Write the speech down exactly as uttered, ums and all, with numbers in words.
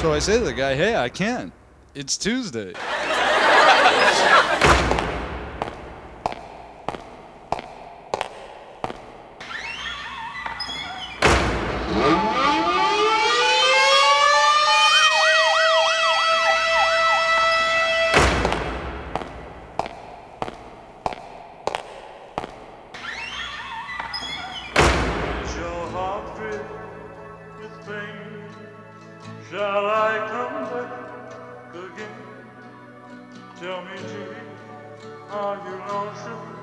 So I say to the guy, hey, I can. It's Tuesday. Shall I come back again? Tell me, Jean, are you lonesome?